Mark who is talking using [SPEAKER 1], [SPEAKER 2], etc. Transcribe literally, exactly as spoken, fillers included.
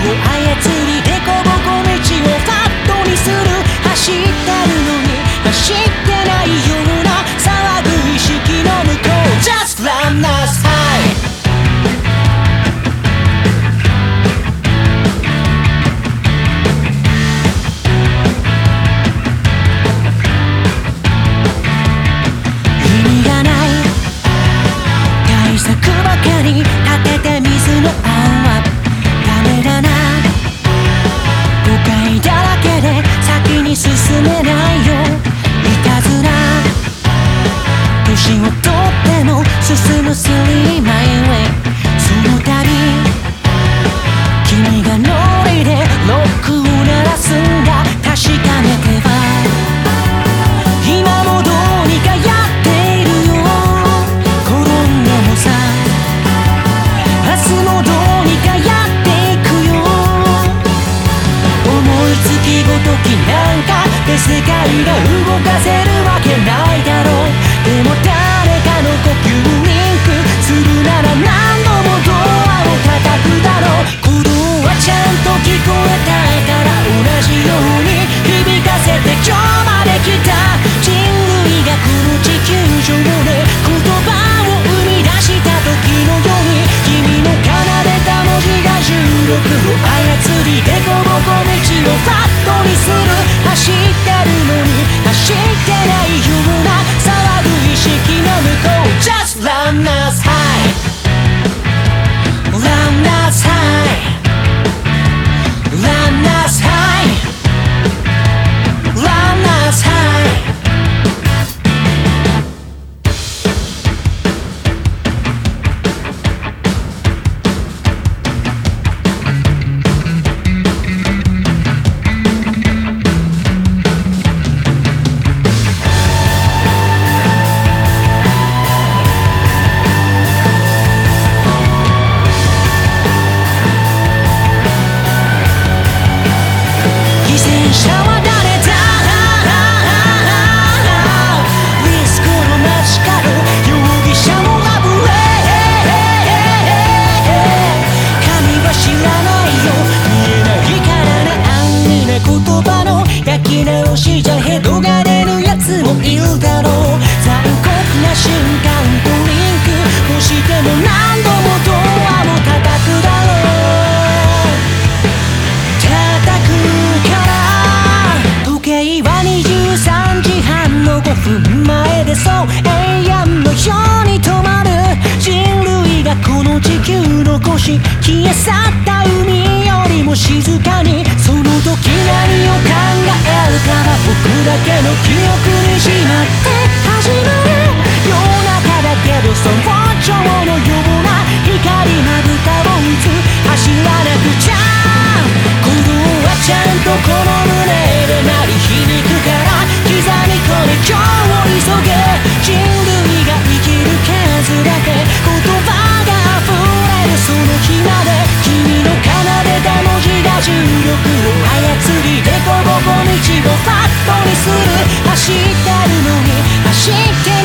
[SPEAKER 1] を操りデコボコ道をファットにする。走ってるのに走ってないような騒ぐ意識の向こう Just run us high。進めないよいたずら年をとっても進む Silly My Way。 その度君がノリでロックを鳴らすんだ。確かめては今もどうにかやっているよ。転んでもさ明日もどうにかやっていくよ。思いつきごときなんかで世界が動かせるわけないだろう。でも誰かの呼吸リンクするなら何度もドアを叩くだろう。鼓動はちゃんと聞こえたから同じように響かせて今日まで来た。人類がこの地球上で言葉を生み出した時のように君の奏でた文字が重力を操りデコボコ道をファットにする。走ってるのに走ってないような騒ぐ意識の向こう Just run us high Run us high Run us high Run us high。じゃヘドが出るやつもいるだろう。残酷な瞬間とリンク押しても何度もドアも叩くだろう。叩くから時計はにじゅうさんじはんのごふんまえでそう永遠のように止まる。人類がこの地球残し消え去った海よりも静かにその時何を考えるから僕だけの記憶にしまって始まる。夜中だけど早朝のような光まぶたを打つ。走らなくちゃ鼓動はちゃんとこの胸で鳴り響くから刻み込み今日を急げ。人類が生きる数だけ言葉が溢れるその日まで君の奏でた文字が重力を操りデコボコ道をファットにする。走ってるのに走って